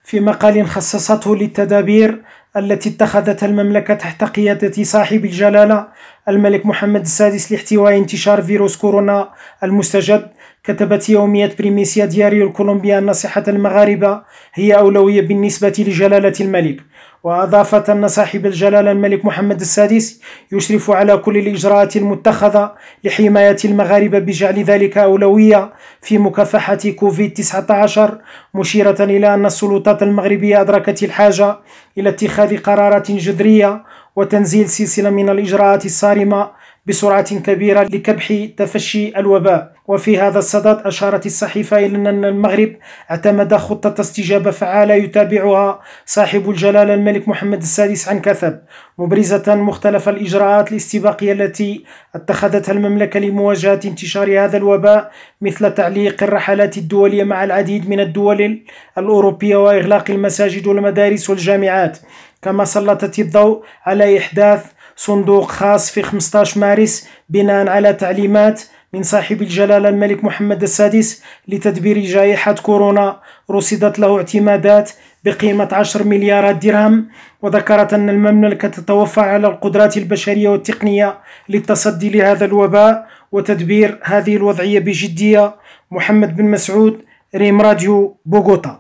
في مقال خصصته للتدابير التي اتخذتها المملكة تحت قيادة صاحب الجلالة الملك محمد السادس لاحتواء انتشار فيروس كورونا المستجد، كتبت يومية بريميسيا دياريو الكولومبيا أن صحة المغاربة هي أولوية بالنسبة لجلالة الملك. وأضافت أن صاحب الجلالة الملك محمد السادس يشرف على كل الإجراءات المتخذة لحماية المغاربة بجعل ذلك أولوية في مكافحة كوفيد-19، مشيرة إلى أن السلطات المغربية أدركت الحاجة إلى اتخاذ قرارات جذرية وتنزيل سلسلة من الإجراءات الصارمة بسرعة كبيرة لكبح تفشي الوباء. وفي هذا الصدد أشارت الصحيفة إلى أن المغرب اعتمد خطة استجابة فعالة يتابعها صاحب الجلالة الملك محمد السادس عن كثب، مبرزة مختلف الإجراءات الاستباقية التي اتخذتها المملكة لمواجهة انتشار هذا الوباء، مثل تعليق الرحلات الدولية مع العديد من الدول الأوروبية وإغلاق المساجد والمدارس والجامعات. كما سلطت الضوء على إحداث صندوق خاص في 15 مارس بناء على تعليمات من صاحب الجلالة الملك محمد السادس لتدبير جائحة كورونا، رصدت له اعتمادات بقيمة 10 مليارات درهم. وذكرت أن المملكة تتوفر على القدرات البشرية والتقنية للتصدي لهذا الوباء وتدبير هذه الوضعية بجدية. محمد بن مسعود، ريم راديو، بوغوتا.